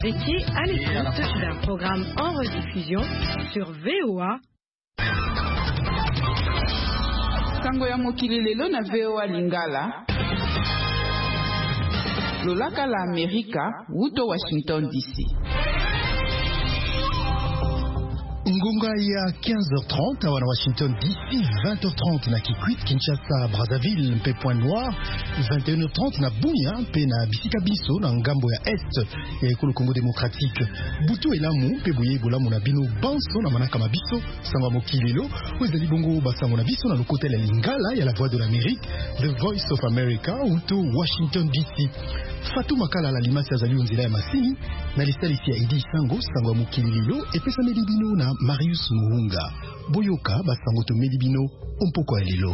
Étiez à l'écoute d'un programme en rediffusion sur VOA. Sango ya mokili lelo na VOA Lingala. Lolaka la Amerika, wuto Washington DC. Ngonga ya 15h30 à Washington DC, 20h30 na Kikwit, Kinshasa, Brazzaville, mpe Point Noir, 21h30 na Bunia, mpe na Bisika Biso na ngambo ya Est ya ekolo Congo démocratique. Butu elamu mpe boye bolamu na bino banso na manaka mabiso, sango mokilelo, ezali bongo basango na biso na lokotel ya Lingala ya la Voix de l'Amérique, The Voice of America, uto Washington DC. Fatou Makala la limasi azali onzela ya masini, na listalisi ya Idi Sango, sango mokilelo, epesa medibino na Marius Muhunga. Boyoka basango to medibino ompoko ya lelo.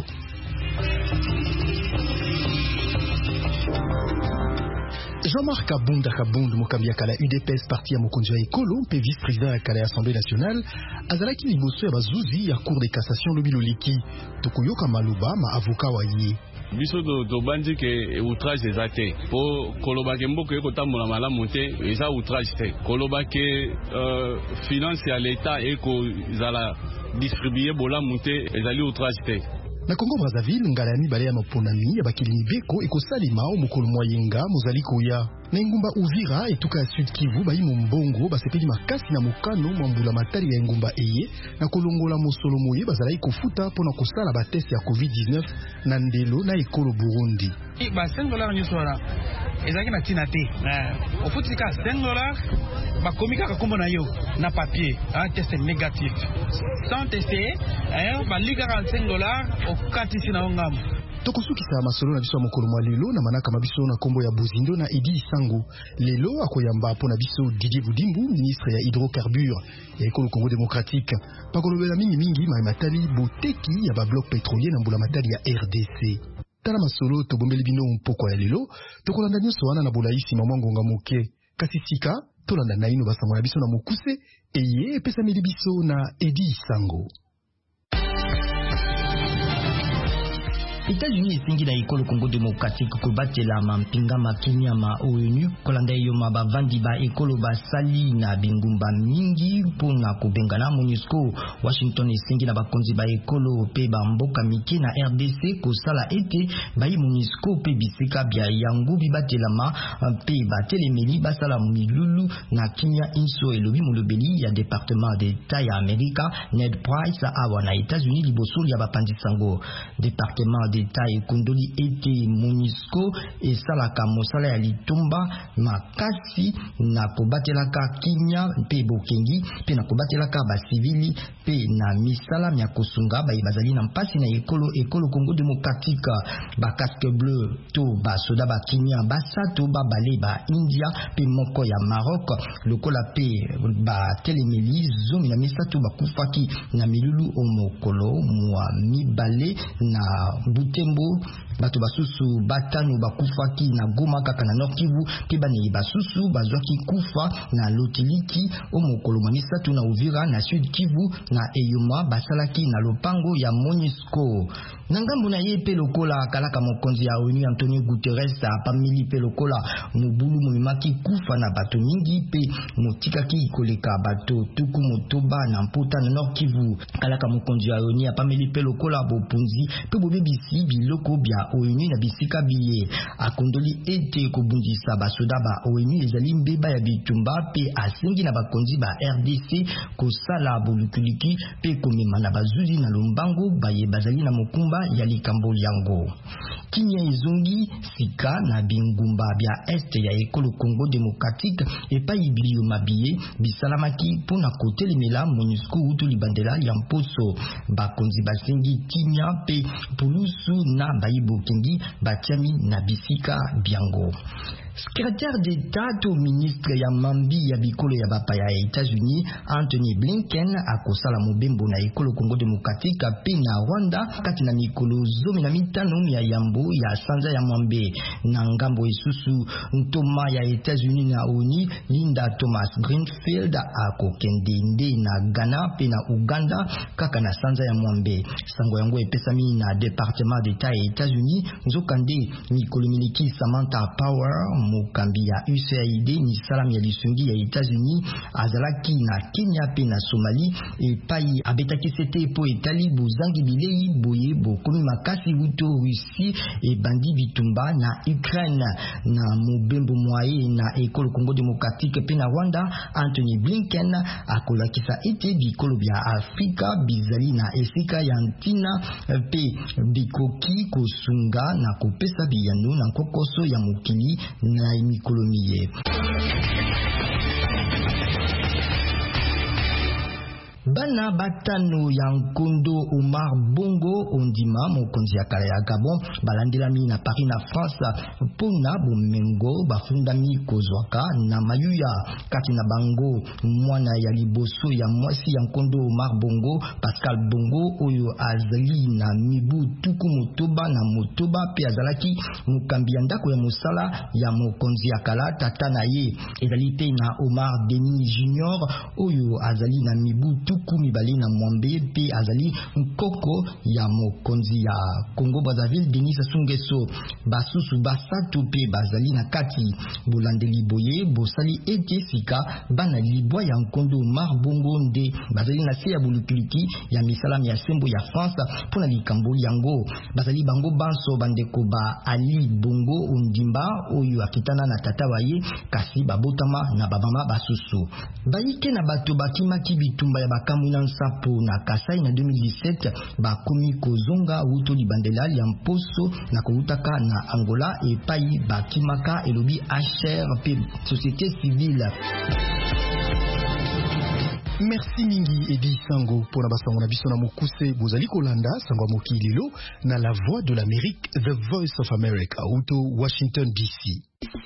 Jean-Marc Kabund mokambi akala UDPS parti ya mokonzi ya ekolo mpe vice-président akala ya Assemblée nationale azalaki liboso ya bazuzi ya Cour de cassation lobiloliki tokoyoka maloba ma avocat wa ye. Biso do bandi ke outrage des athées po koloba ke mboko eko tambola malamu te eza outrage te koloba ke finance ya l'état eko zala distribuer bolamu te ezali outrage te. Na Congo Brazzaville ngala ya mibale ya maponami ya bakili mibeko ekosalima omokolo moyenga mozali koya na engumba Uvira etuka ya Sud Kivu bayi mbongo basepeli makasi na mokano mwambula matari ya engumba eye na kolongola mosolo moye bazalaki kofuta pona kosala bateste ya COVID-19 na ndelo na ekolo Burundi. Ba $5 nyuso wana ezaki na tina te ofutika $5 bakomika kakombo na yo na papier un test négatif sans tester balika $5 okatisi na ongam. Tokosukisa masolo na biso ya mokolo mwa lelo na manaka mabiso na kombo ya Bozindo na Edi Sango. Lelo akoyamba pona biso Didier Budimbu, ministre ya hydrocarbures ya ekolo Congo démocratique. Pakolobela mingi matali boteki ya ba bloc pétrolier na mbula matali ya RDC. Tala masolo tobombeli bino mpoko ya lelo, tokolanda nyonso wana na bolaisi mamwangonga moke. Kasi sika tolanda na ino basango na biso na mokuse eye epesa mili biso na Edi Sango. États-Unis esingi na ekolo Congo démocratique kobatela mampinga makinya ma ONU kolanda yo mabavandi ba ekolo basali na bingumba mingi pona kobengana MONUSCO. Washington esingi na bakonzi ba ekolo pe ba mboka miki na RDC kosala ete bayi MONUSCO pe bisika bya yango bibatelama pe batelemeli basala milulu na kinya inso elobi molobeli ya département d'État ya Amerika Ned Price awa na États-Unis liboso ya bapandisango. Département d'État ekundoli ete MONUSCO esalaka mosala ya litumba makasi na kobatelaka kinya pe bokengi pe na kobatelaka basivili pe na misala ya kosunga bayi bazali na mpasi na ekolo Congo démocratique. Ba casque bleu to ba soda ba kinya basato ba bale ba India pe moko ya Maroc lokola pe ba telemeli zomi na misato bakufaki na milulu omokolo mwa mibale na Butembo bato basusu batano bakufaki na Goma kaka na Nord Kivu pe bani basusu bazwaki kufa na Lotiliki omokolo manisatu na Uvira na Sud Kivu na Eyoma basalaki na lopango ya MONUSCO. Nangambu na ye pe lokola kalaka mokonzi ya ONU Antonio Guterres apamili pe lokola mobulu momimaki kufa na bato mingi pe motikaki koleka bato tuku motoba na mpota na Nord Kivu. Kalaka mokonzi ya ONU apamili pe lokola bopunzi pe bobebisi biloko bya ONU na bisika biye akondoli ete kobundisa basoda ba ONU ezali mbeba ya bitumba pe asengi na bakonzi ba RDC kosala bolukuliki pe komema na bazuzi na lombango baye bazali na mokumba ya likambo yango. Kinya izungi sika na bingumba bya este ya ekolo Congo démocratique epai bilio mabiye bisalamaki pona kotelemela MONUSCO utu libandela ya mposo bakonzi basengi kinya pe pulusu na bayibo kengi batiami na bisika biango. Secrétaire d'État au ministre ya mambi ya bikolo ya bapa ya États-Unis Anthony Blinken akosala mobembo na ekolo Congo démocratique pe na Rwanda kati na mikolo zomi na mitano ya yambo ya sanza ya mwambe na ngambo esusu ntoma ya États-Unis na ONU Linda Thomas Greenfield akokende nde na Ghana pe na Uganda kaka na sanza ya mwambe. Sango yango epesami na département d'État ya États-Unis nzokande mikolo miliki Samantha Power mokambi ya USAID ni salam ya lisungi ya États-Unis azalaki na Kenya pe na Somalie epai abetaki sete po etali bozangi bilei boye bokomi makasi uto Russie ebandi bitumba na Ukraine na mobembo mwaye na ekolo Congo démocratique pe na Rwanda. Anthony Blinken akolakisa ete bikolo bya Afrika bizali na esika ya ntina pe bikoki kosunga na kopesa biyano na kokoso ya mokili na mikolo miye. Bana batano ya nkondo Omar Bongo ondima mokonzi ya kala ya Gabon balandelami na Paris na France pona bomengo bafundami kozwaka na mayuya kati na bango mwana ya liboso ya mwasi ya nkondo Omar Bongo Pascal Bongo oyo azali na mibu tuku motoba na motoba pe azalaki mokambi ya ndako ya mosala ya mokonzi ya kala tata na ye ezali pe na Omar Denis Junior oyo azali na mibu mibale na mwambe pe azali nkoko ya mokonzi ya Congo Brazzaville Denis Sassou Nguesso. Basusu basatu pe bazali na kati bolandeli boye bosali ete sika bana libwa ya nkondo Omar Bongo nde bazali na se ya bulukiliki ya misala ya sembo ya France pona likambo yango bazali bango banso bandeko ba Ali Bongo ondimba oyo akitana na tata waye kasi babotama na babama basusu bayike na bato bakimaki bitumba ya bakamwina nsapo na Kasai na 2017 bakomi kozonga uto libandela ya mposo na koutaka na Angola epai bakimaka elobi HR société civile. Merci mingi Edi Sango pour la basango na biso na mokuse bozali kolanda sango mokililo na la voix de l'Amérique, The Voice of America uto Washington DC.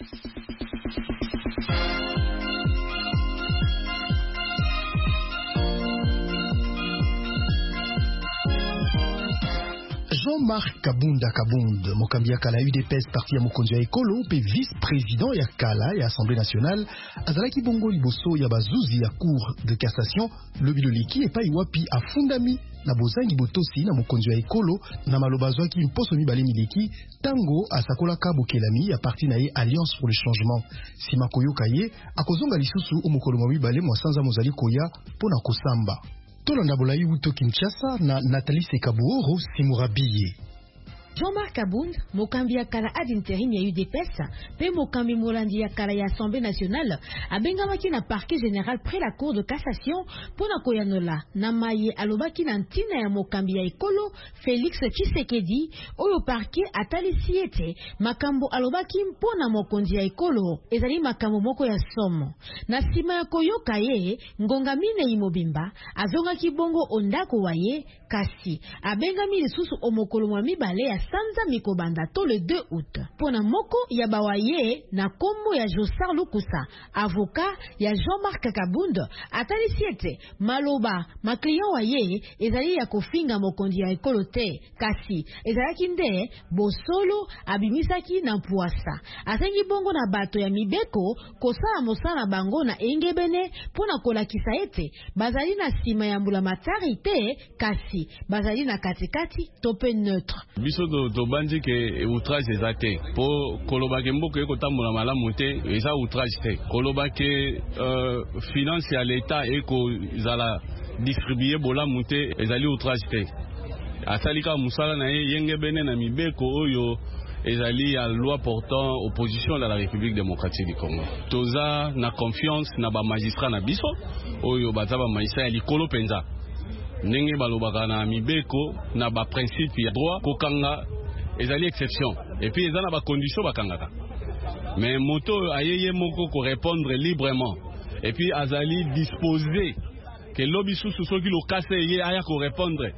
Jean-Marc Kabunda Kabund, mokambi ya kala UDPS parti ya mokonzi ya ekolo pe vice-président ya kala ya Assemblée nationale azalaki bongo liboso ya bazuzi ya cour de cassation lobiloliki epai wapi afundami na bozangi botosi na mokonzi ya ekolo na maloba zwaki mposo mibale mileki tango asakolaka bokelami ya parti na ye Alliance pour le changement. Sima koyoka ye akozonga lisusu omokolo mwa mibale mwasanza mozali koya pona kosamba. Tolanda bolai uto Kinshasa na Nathalie Sekabuoro Simurabiye. Jean-Marc Kabund, mokambi ya kala ad intérim ya UDPS, pe mokambi molandi ya kala ya Assemblée nationale, abengamaki na parquet général près la cour de cassation pona koyanola na maye alobaki na ntina ya mokambi ya ekolo Félix Tshisekedi oyo parquet atalisi ete makambo alobaki mpona mokonzi ya ekolo ezali makambo moko ya somo. Na sima ya koyoka ye ngonga mine imobimba azongaki bongo ondako waye kasi abengami lisusu omokolo mwa mibale ya sanza mikobanda to le 2 août. Pona moko ya bawaye na kombo ya Josar Lukusa, avocat ya Jean-Marc Kabund, atalisi ete maloba makliyan waye ezali ya kofinga mokondi ya ekolo te, kasi ezalaki nde bosolo abimisaki na mpuasa. Asengi bongo na bato ya mibeko kosala mosala bango na engebene pona kolakisa ete bazali na sima ya mbula matari te, kasi bazali na katikati tope neutre. To bandi ke outrage ezate po koloba ke mboko eko tambola malamu te eza outrage te koloba ke finance ya l'État eko zala distribuer bolamu te ezali outrage te asalika musala na ye yenge bene na mibeko oyo ezali ya loi portant opposition à la République démocratique du Congo. Toza na confiance na ba magistrat na biso oyo baza ba magistrat ya likolo penza ndenge balobaka na mibeko na ba principe ya droit kokanga ezali exception et puis ezana ba condition bakangaka mais moto ayeye moko ko répondre librement et puis azali disposé que lobi susu soki lo kase ye aya ko répondre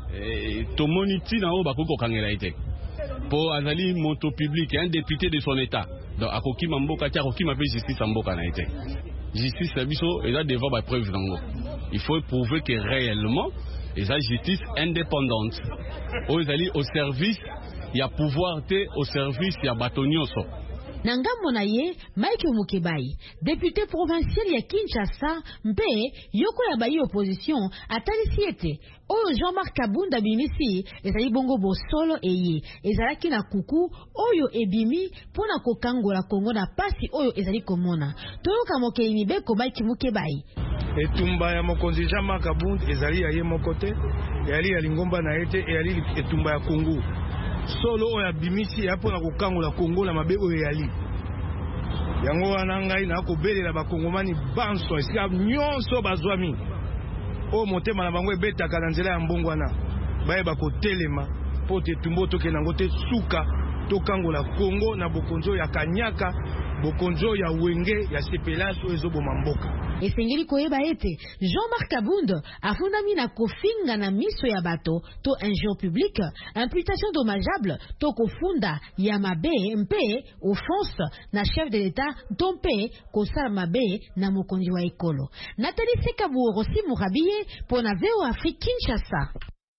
to moniti na o bakoko kangela ite po azali moto public un député de son état donc akoki mamboka tia akoki mabe justice mboka na ite justice biso eza devant ba preuve nango. Il faut prouver que réellement les justice indépendante aux allés au service il y a pouvoir au service il y a batonioso Nangambo na ye Mike Mukebai, député provincial ya Kinshasa, mpe yoko ya bayi opposition atalisi ete oyo Jean-Marc Kabunda bimisi ezali bongo bosolo eye ezalaki na kuku oyo ebimi pona kokangola Kongo na pasi oyo ezali komona. Toyoka mokeli mibeko Mike Mukebai. Etumba ya mokonzi Jean-Marc Kabunda ezali ya ye mokote, yali ya lingomba na ete yali etumba ya Kongo. Solo oyo abimisi ya pona kokangola Kongo na mabe oyo yali. Yango wana ngai na kobelela bakongomani banso esika nyonso bazwami. O motema na bango ebetaka na nzela ya mbongwana. Baye bakotelema pote tumbo toke nango te suka tokangola Kongo na bokonzo ya Kanyaka, bokonzo ya Wenge ya Sepelaso ezoboma mboka. Esengeli koyeba ete Jean-Marc Kabunda afundami na kofinga na miso ya bato to injure public, imputation dommageable to kofunda ya mabe mpe offense na chef de l'État to mpe kosala mabe na mokonzi wa ekolo. Nathalie Sekabu Rossi Murabiye po na VO Afrique Kinshasa.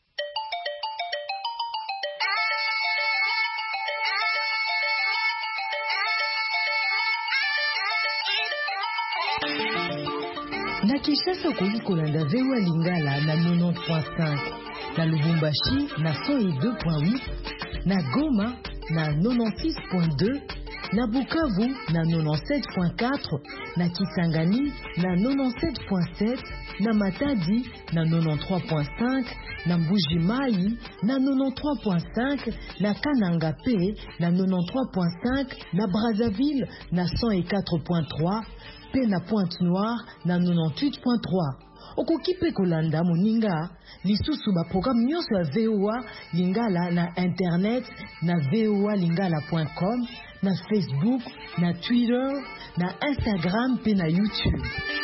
Na Kinshasa okoli kolanda VOA Lingala na 90.5, na Lubumbashi na 102.8, na Goma na 96.2, na Bukavu na 97.4, na Kisangani na 97.7, na Matadi na 93.5, na Mbuji-Mayi na 93.5, na Kananga P na 93.5, na Brazzaville na 104.3, pe na Pointe-Noire na 98.3. Okokipe kolanda moninga lisusu ba programme nyonso ya VOA Lingala na internet na voalingala.com, na Facebook, na Twitter, na Instagram pe na YouTube.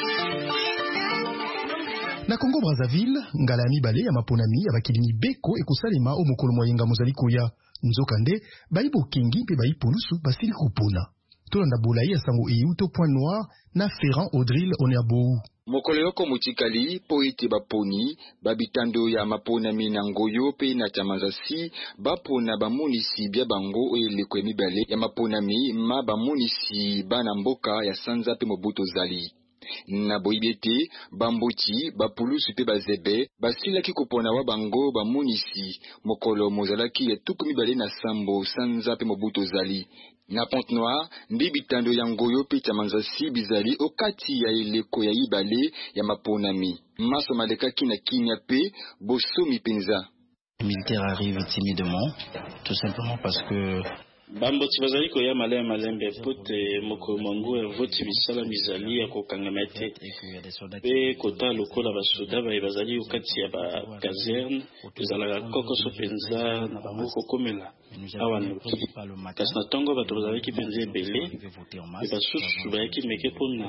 Na Congo Brazzaville, ngala mibale ya maponami ya bakilini beko ekosalema o mokolo moyenga mozali koya nzokande baibo kingi pe baipulusu basili kopona. Tolanda bolayi ya sango eyuto Point Noir na Ferrand Audril Oneabou. Mokolo yoko mutikali po ete baponi babitando ya maponami na ngoyo pe na Chamanzasi bapona bamonisi bia bango eleko ya mibale ya maponami ma bamonisi bana mboka ya Sanza pe Mobutu Zali. Na boibete bamboti bapulusu pe bazebe basilaki kopona wa bango bamonisi mokolo mozalaki ya tuku mibale na sambo Sanza pe Mobutu Zali. Na Pointe-Noire, ndibitando ya ngoyo pe Chamanzasi bizali okati ya eleko ya ibale ya maponami. Maso malekaki na kinya pe bosomi penza. Les militaires arrivent timidement, tout simplement parce que bamboti bazali koya malembe pote moko mangu voti misala mizali ya kokangamete pe kota lokola basoda bazali okati ya ba caserne ezalaka kokoso penza na bango kokomela awa noki kasi na tongo bato bazalaki penza ebele pe basusu bayaki meke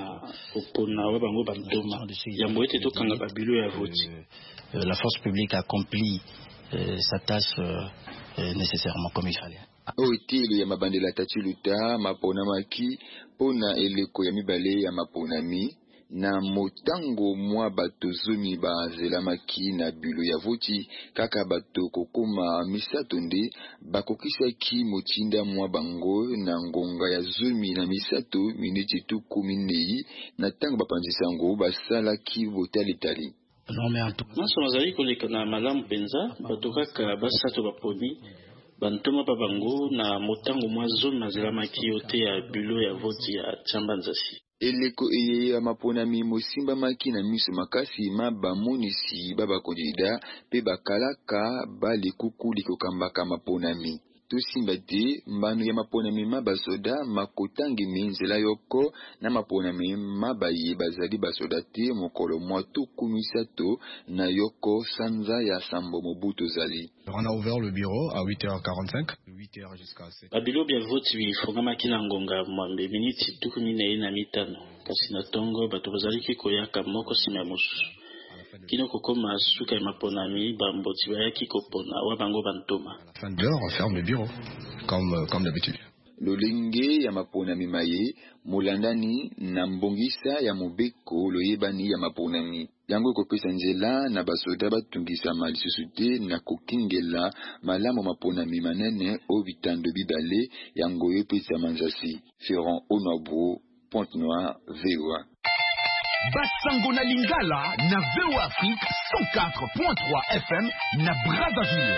mpona wa bango bantoma yambo ete tokanga babilo ya voti. La force publique accomplit sa tâche nécessairement comme il fallait. Oitili ya mabandela tachuluta maponamaki pona eleko ya mibale ya maponami na motango mwa bato zomi bazelamaki na bilo ya voti kaka bato kokoma misato nde bakokisaki motinda mwa bango na ngonga ya zomi na misato miniti tuku minei na tango bapanzisango basalaki botalitali. Maso mazali koleka na malamu penza bato kaka basato baponi bantoma pa bango na motango mwa zone mazelamaki yote ya bilo ya voti ya Chamanzasi. Eleko eye ya maponami mosimba maki na miso makasi ma bamonisi babakondida pe bakalaka balekuku likokambaka maponami. Tosimba te mbano ya maponami ma basoda makotangi menzela yoko na maponami ma baye bazali basoda te mokolo mwa tuku misato na yoko Sanza ya Sambo Mobutu Zali. On a ouvert le bureau à 8h45. 8h jusqu'à 7h. Babilo bia voti bifongamaki na ngonga mwambe miniti tuku minei na mitano. Kasi na tongo bato bazalaki koyaka moko sima mosusu. Kino kokoma suka maponami bamboti bayaki kopona wa bango bantoma. Fin de l'heure, on ferme le bureau comme d'habitude. lolenge ya maponami maye molandani na mbongisa ya mobeko loyebani ya maponami yango ekopesa nzela na basoda batungisama lisusu te na kokingela malamu maponami manene o bitando bibale yango epesa manzasi. Ferrand Onabo, Pointe-Noire, VOA. Basango na Lingala na VOA Afrique 104.3 FM na Brazzaville.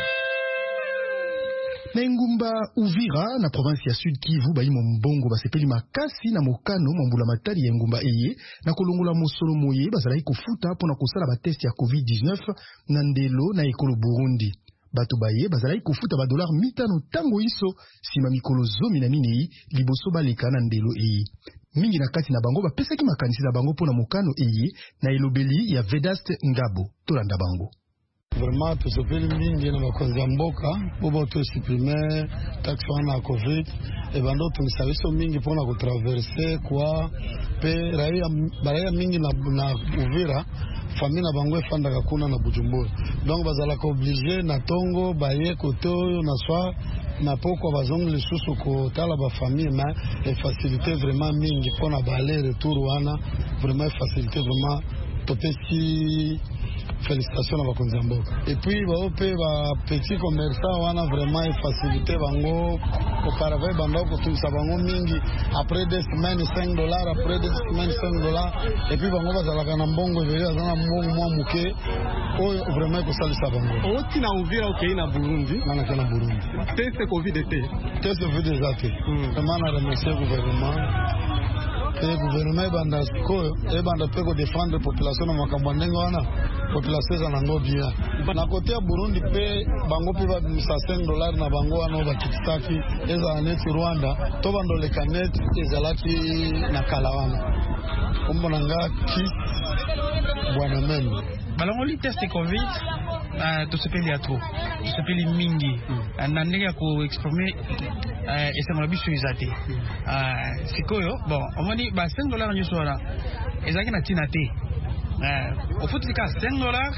Na Ngumba Uvira na province ya Sud Kivu baimo mbongo basepeli makasi na mokano mambula matari ya Ngumba eye na kolongola mosolo moye bazalaki kofuta pona kosala ba test ya COVID-19 na ndelo na ekolo Burundi. Bato baye bazalaki kofuta ba dollar 500 tango iso sima mikolo zomi na minei liboso baleka na ndelo eye. Mingi na kati na bango bapesaki makanisi na bango pona mokano eye na elobeli ya Vedast Ngabo tolanda bango. Vraiment tusepeli mingi na bakonzi ya mboka bobo to supprimer taxe wana COVID e bando tumisabiso mingi pona kutraverser kwa pe raia mingi na Uvira famille na bango efandaka kuna na Bujumbura donc bazalaka obligé na tongo baye kote oyo na swa na poko bazongo lisusu kotala ba famille mais e facilité vraiment mingi pona baler retour wana vraiment facilité vraiment topesi félicitations à bakonzi ya mboka. Et puis baope ba petit commerçant wana vraiment facilité bango auparavant bando kotumisa bango mingi après 2 semaines $5 après 2 semaines $5 et puis bango bazalaka na mbongo vele azana mbongo mwa muke oyo vraiment kosalisa bango. Oti na Uvira okay na Burundi na kana Burundi. Test Covid était. Test Covid déjà fait. Vraiment na remercier gouvernement. Le gouvernement banda ko e banda peko défendre population na makambo ndengo wana population za nango bien na kote ya Burundi pe bango pe ba $5 na bango wana ba kitaki eza neti Rwanda to bando le kanet ezalaki na kalawana ombona nga ki bwana meme balongoli test Covid tosepeli ya trop tosepeli mingi na ndenge ya ko exprimer esengola biso eza te sikoyo bon omoni ba $5 nyuso wana ezalaki na tina te ofutika $5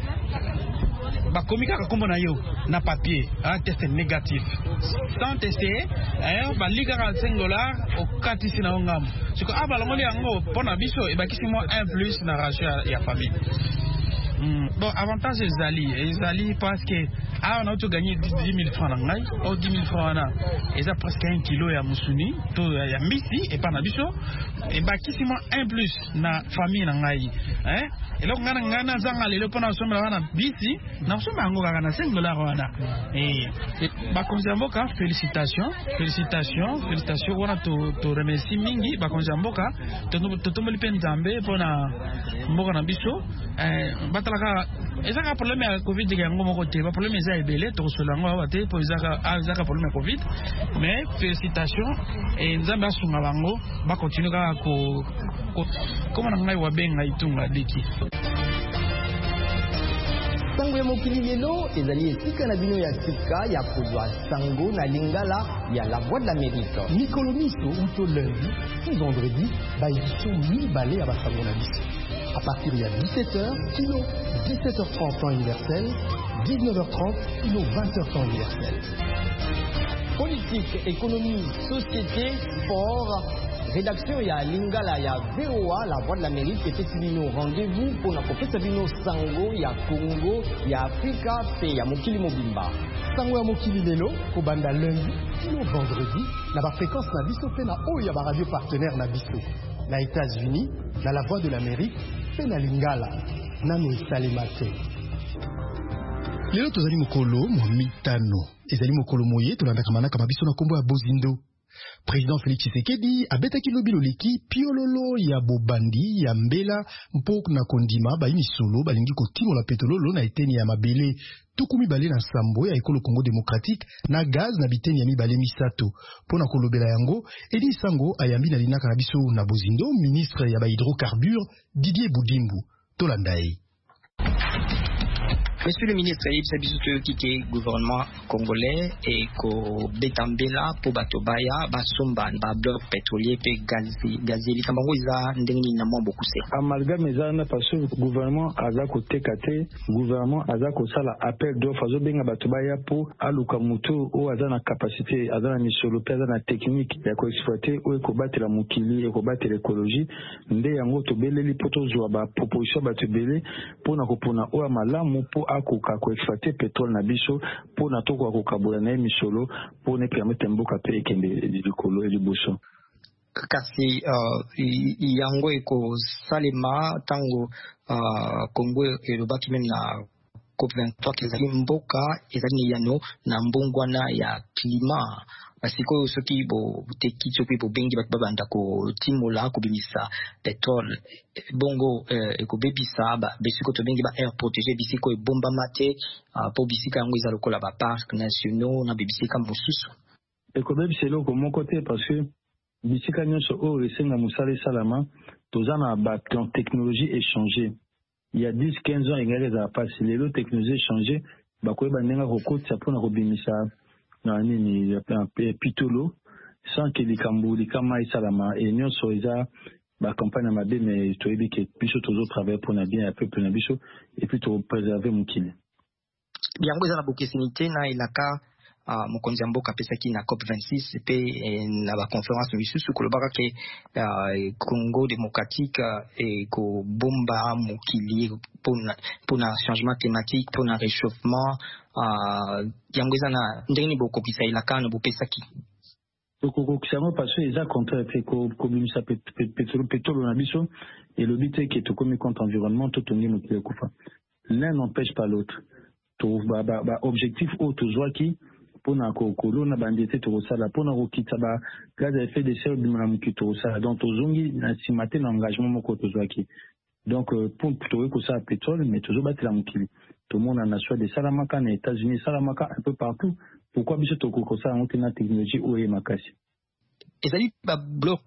bakomi kaka kombo na yo na papier test négatif sans tester balikaka $5 okatisi na ngam siko balongoli yango pona biso ebakisi mo 1+ na ratio ya famille. Bon, avantage ezali parce que on a gagné 10 000 francs na ngai ou 10 000 francs na eza presque 1 kilo ya musuni to ya misi et pas na biso et bakisi mo 1+ na famille na ngai et donc ngana zanga lelo pona somela wana bisi na somba ngo kaka na $5 wana bakonzi ya mboka félicitations wana to remercie mingi bakonzi ya mboka totomboli pe nzambe pona mboka na biso batalaka ezaka problème ya Covid yango moko te ba problème eza ebele to solango awa te po ezaka problème ya Covid mais félicitations et nzambe asunga bango ba continue kaka ko koma na ngai wa benga itunga diki. Sango ya mokili lelo ezali esika na bino ya sika ya kozwa sango na Lingala ya la Voix de l'Amérique. Mikolo miso uto lundi et vendredi ba édition mibale ya basango na biso. À partir de 17h, kilo 17h30 temps universel, 19h30, kilo 20h temps universel. Politique, économie, société, sport, rédaction ya Lingala ya VOA, la Voix de l'Amérique, et Fesibino, rendez-vous pour la Fesibino Sango ya Congo, ya Afrika, et ya Mokili Mobimba. Sango ya Mokili Lelo, Kobanda lundi, kilo vendredi, na ba fréquence na biso pe na oyo ya ba radio partenaire na biso. Na États-Unis, na la Voix de l'Amérique, pe na Lingala, nano esalema te. Lelo tozali mokolo mitano. Ezali mokolo moye tolandaka manaka mabiso na kombo ya Bozindo. Président Félix Tshisekedi abetaki lobi loleki piololo ya bobandi ya mbela mpok na kondima bayini solo balingi kotimola petrolo na eteni ya mabele tukumi bale na sambo ya ekolo Congo démocratique na gaz na biteni ya mibale misato pona kolobela yango Edi Sango ayambi na linaka na biso na Bozindo ministre ya ba hydrocarbures Didier Boudimbu tolandai. Monsieur le ministre, il s'agit de quitter le gouvernement congolais et que Betambela pour Batobaya, Basumban, bloc pétrolier, et gazier. Les Camerounais, ils ont beaucoup de amalgame ezana parce que le gouvernement a kotekate, gouvernement a sala appel d'offres zo benga Batobaya pour aluka mutu o azana capacité, azana misolo, azana technique ya ko exploiter ou ko battre la mukili, ko battre l'écologie. Nde yango to beleli poto zo ba proposition batubele pour na kopona o malamu pour akoka ko exploiter pétrole na biso pour na to ko kabola na misolo pour ne permettre mboka pe ekende likolo et liboso. Kasi yango eko salema tango Congo elobaki même na COP23 ezali mboka ezali yano na mbongwana ya climat basiko soki bo teki soki bo bengi bat babanda ko timola ko bimisa pétrole bongo eko bebisa ba besiko to bengi ba air protégé bisiko e bomba mate po bisika yango ezalo kola ba parcs nationaux na bibisika mosusu eko bebisa loko mon côté parce que bisika nyonso o esenga musale salama tozana ba technologie échangée. Il y a 10-15 ans, il y a des passes. Les autres technologies changées. Bakoye bandenga kokoti ça pour na kobimisa na nini pitolo sans que les kambu les kama salama et nyonso eza ba campagne mabe mais toyebi que biso toujours travailler pour na bien un peu na biso et puis to préserver mukili. Yango eza na bokesinité na ilaka mokonzi mboka pesaki na COP26 pe na ba conférence misusu kolobaka ke Congo démocratique et ko bomba mokili pour na changement climatique pour na réchauffement yango eza na ndenge bokopisa ilaka na bopesaki kokokisamo parce que eza contraire pe ko bimisa pétrole na biso et le but est que to komi contre environnement tout tongi mokili kufa l'un n'empêche pas l'autre to ba objectif autre zwaki pona kokolo na bandete to sala pona kokita ba gaz à effet de serre bimana mukito sala donc tozongi na simate na engagement moko tozwaki donc pour to ko ça pétrole mais toujours battre la mukili tout le monde en a choix de salamaka na États-Unis salamaka un peu partout pourquoi biso to ko ça on na technologie o e makasi ezali ba bloc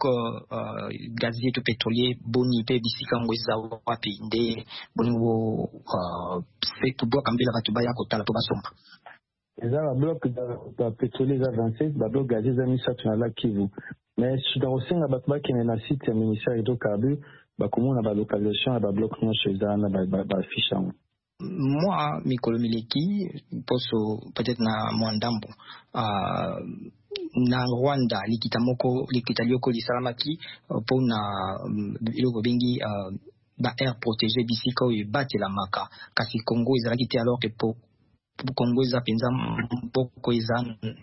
gazier to pétrolier boni pe bisika ngweza wapi nde bongo fait to bloc ambela batu baya ko tala to basomba eza ba bloc da pétrolier za 27 ba bloc gazier za misa tuna la Kivu mais dans osenga batu ba kene na site ministère hydrocarbures ba komona ba localisation ba bloc nyonso eza na ba fiche. Moi mikolo mileki poso peut-être na mwandambo na Rwanda likita lioko lisalamaki po na iloko bengi ba air protégé bisika oyo batela maka kasi Congo ezalaki te alors que po Congo eza penza mboko eza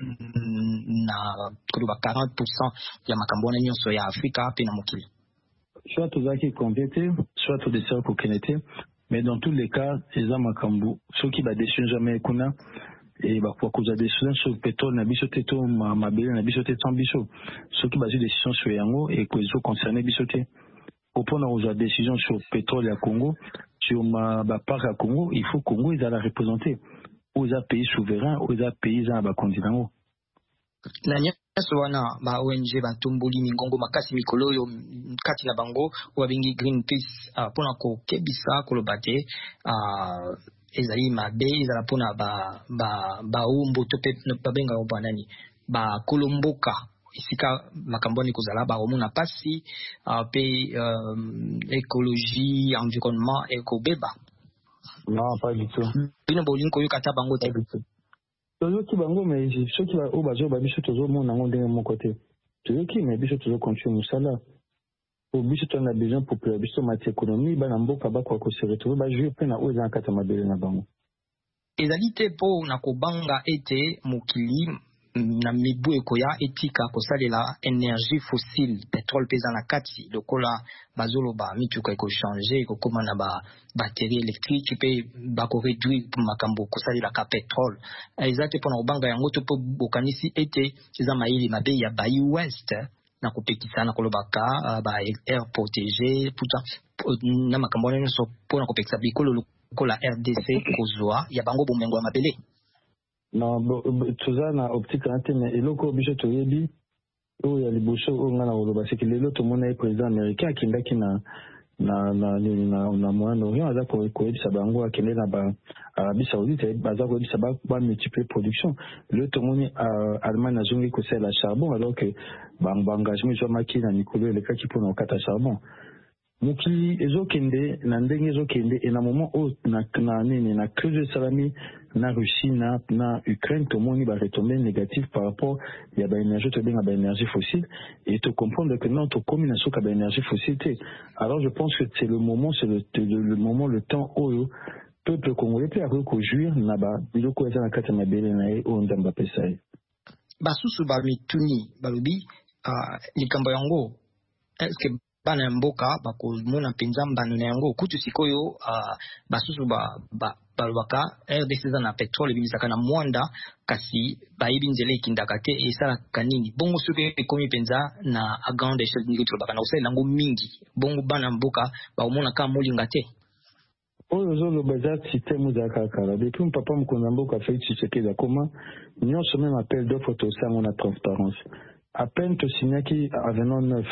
na koloba 40% ya makambo wana nyonso ya Afrika pe na mokili soit tozalaki convié soit todesera kokende te mais dans tous les cas eza makambo soki badesio jamais kuna et bakwa koza décision sur pétrole na biso te to mabele na biso te sans biso soki bazwi décision sur yango et ko ezo concerner biso te opona oza décision sur pétrole ya Congo sur ba parc ya Congo il faut Congo ezala représenter aux pays souverains aux pays za ba continent na nyaso wana ba ONG batumbuli mingongo makasi mikolo yo kati na bango wabingi Greenpeace pona ko kebisa kolobate ezali mabe ezala pona ba umbu to pe babenga obanani ba kolomboka isika makamboni kozala ba omuna pasi pe écologie environnement ekobeba. Non, pas du tout. Bino bolinko yo kata bango te. Tozo ki bango mais ceux qui au bazo ba biso tozo mona ngo ndenge mon côté. Tozo ki mais biso tozo continuer musala. Au biso to na besoin pour que biso mati économie ba na mboka ba kwa ko se retrouver ba jouer pe na o za kata mabele na bango. Ezali te po na kobanga ete mokili na mibu ekoya etika kosalela énergie fossile pétrole pesa na kati lokola bazoloba mituka eko changer eko koma na ba batterie électrique pe ba ko réduire makambo kosalela ka pétrole ezate pona obanga yango to po bokanisi ete eza maili mabe ya Bayi West na kopekisa na kolobaka ba air protégé puta na makambo na so pona kopekisa bikolo lokola RDC kozwa ya bango bomengo ya mabele. Non, tout ça na optique mais eloko biso toyebi o ya liboso o ngana oloba c'est que lelo to mona président américain akindaki na na Moyen-Orient aza koyebisa bango akende na ba Arabie Saoudite baza koyebisa ba multiplier production le tomoni Allemagne azongi kosala charbon alors que bango engagement ezwamaki na mikolo elekaki mpona kokata charbon mokili ezokende na ndenge ezokende et na moment oyo na crise esalami na Russie na Ukraine tomoni ba retombées négatives par rapport ya ba énergie tobenga ba énergie fossile et te comprendre que non tokomi na soka ba énergie fossile te. Alors je pense que c'est le moment le temps oyo peuple congolais peut avoir ko jouir na ba biloko eza na kati mabele na ye o ndamba pesa ye basusu ba mituni balobi likambo yango est-ce que bana mboka bakomona penza mbano na yango kutu sikoyo basusu balobaka RDC za na petrole bimisaka na mwanda kasi baibi nzele kindaka te esala kanini bongo soki ekomi penza na a grande échelle ndiko tolobaka na osala yango mingi bongo bana mboka bakomona ka molinga te oyo zoloba eza système za kakala depuis papa mokonzi mboka Félix Tshisekedi akoma nyonso même appel d'offre tosango na transparence à peine to signaki avenant 9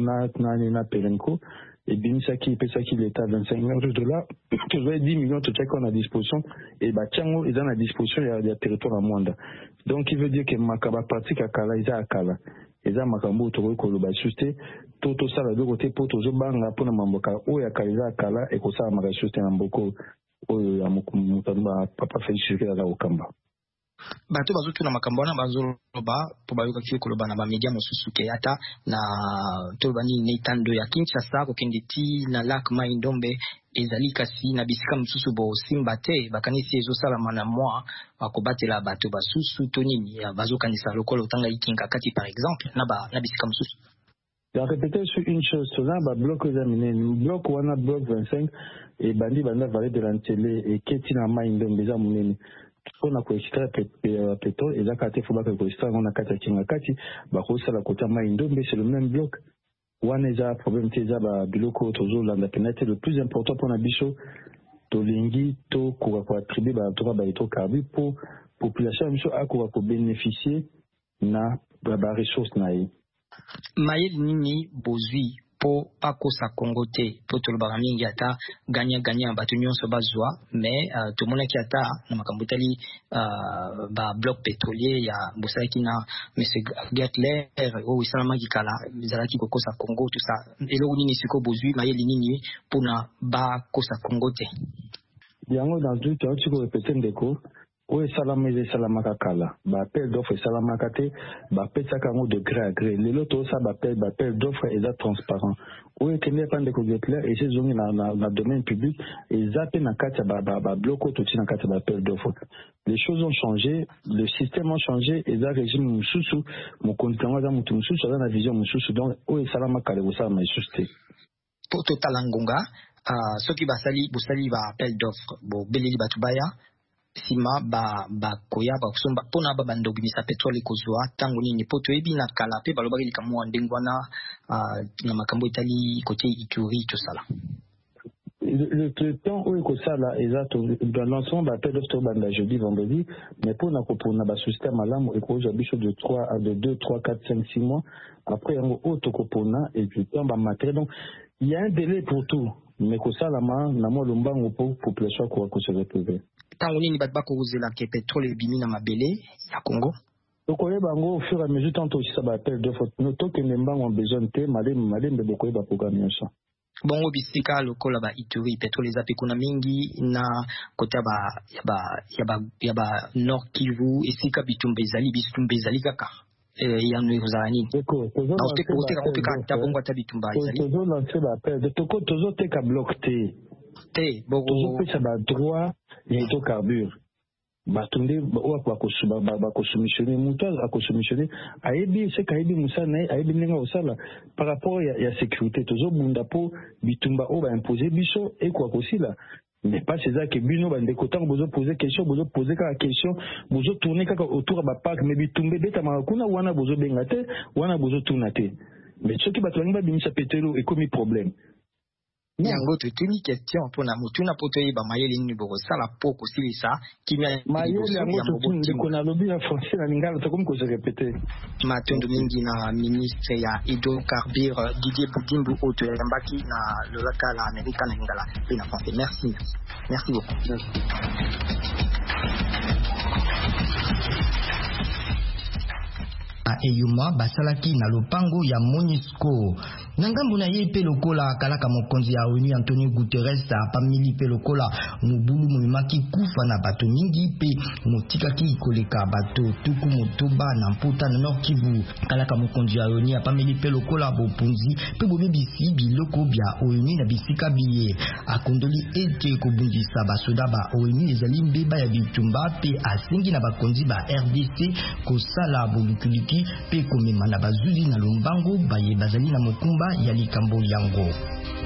na Perenco et bimisaki pesaki l'état 25 millions de dollars to 10 millions to check on à disposition et bachango ils ont à disposition ya territoire à Mwanda donc il veut dire que makaba pratique akala isa akala eza makambo to ko loba susté to sala de côté poto zo banga pona mamboka oya kaliza akala e ko sala maka susté na mboko oyo ya mutamba papa Félix Tshisekedi za okamba bato bazotuna makambo wana bazoloba po bayoka kili koloba na bamedia mosusu ke ata na toloba nini neitando ya Kinshasa kokende ti na lac Mai Ndombe ezali kasi na bisika mosusu bosimba te bakanisi ezosalama na mwa bakobatela bato basusu to nini bazokanisa lokola otanga ikinga kati par exemple na bisika mosusu. Donc répéter sur une chose, cela va bloc examiner, bloc wana bloc 25 et bandi banda valer de l'antélé et ketina Mai Ndombe za munene on a koextra pétrole et zakate faut pas que koextra on a kata kinga kati ba kosala kota Mai Ndombe c'est le même bloc wana eza problème te eza ba biloko tozo landa penate le plus important pour na biso to lingi to ko attribuer ba to ba hydrocarbures pour population biso ako ko bénéficier na ba ressources na yi mayeli nini bozwi po pakosa Congo te po tolobaka mingi ata ganya bato nyonso bazwa mais tomonaki ata na makambo etali ba bloc pétrolier ya bosalaki na monsieur Gatler oyo esalamaki kala ezalaki kokosa Congo tout ça eloko nini siko bozwi mayeli nini mpona bakosa Congo te yango dans tout temps tu peux répéter ndeko oyo esalamaka kala baappel d'offre esalamaka te bapesaka yango de gré à gré lelo tosa baappel d'offre eza transparent oyo ekende epa ndeko Getler esi ezongi na domaine public eza mpe na kati ya babloko toti na kati ya baappel d'offre les choses ont changé le système a changé eza régime mosusu mokonzi yango aza motu mosusu aza na vision mosusu donc oyo esalamaka kala ekosalama lisusu te po totala ngonga soki bosali baappel d'offre bobeleli bato baya sima koya kusomba pona bando bimisa petrole kozwa tango nini po toyebi na kala pe balobaki likamwa ndengwana na makambo etali côté Ituri to sala le temps où ekosala exact dans l'ensemble appel d'offre banda jeudi vendredi mais pour na kopona ba système malamu ekoza biso de 2 3 4 5 6 mois après yango auto kopona et puis temps ba matériel donc il y a un délai pour tout mais kosala na mo lombango pour population ko se retrouver tango nini bato bakozela ke petrole ebimi na mabele ya Congo tokoyeba yango au fur et à mesure tant aussi ça bappel d'offre tokende mbango besoin te malembe bokoyeba programme nyonso bongo bisika lokola ba Ituri petrole eza pe kuna mingi na kota ya ba Nord Kivu esika bitumba ezali kaka ya nuzala nini bongo ata bitumba ezali tozo lancer bappel de tozo teka bloc te bogo pesa ba droit ya hydrocarbures batunde bakosoumissionner mutu akosoumissionner ayebi seka ayebi musala na ye ayebi ndenge osala par rapport ya sécurité tozobunda po bitumba oyo baimpose biso ekoka kosila mais pas c'est que bino bandeko ntango bozoposer kaka question bozotourne kaka autour ya bapark mais bitumba ebetamaka kuna wana bozobenga te wana bozotuna te mais soki bato bangi babimisa petrolo ekomi problème yango tutuni question mpona motuna po toyeba mayele nini bokosala po kosilisa kimia mayele yango tutuni ndeko nalobi na français na lingala tokomi kozorepete matondo mingi na ministre ya hydrocarbure Didier Budimbu oyo toyambaki na lolaka la Amerika na lingala mpe na français. Merci beaucoup. Eyuma basalaki na lopango ya MONUSCO na ngambo na ye pe lokola kalaka mokonzi ya ONU Antonio Guterres apamili pe lokola mobulu momemaki kufa na bato mingi pe motikaki koleka bato tuku motoba na mpota na Nord Kivu. Kalaka mokonzi ya ONU apamili pe lokola bopunzi pe bobebisi biloko bya ONU na bisika biye akondoli ete kobundisa basoda ba ONU ezali mbeba ya bitumba pe asengi na bakonzi ba RDC kosala bolukuliki pe komema na bazuzi na lombango baye bazali na mokumba ya likambo yango.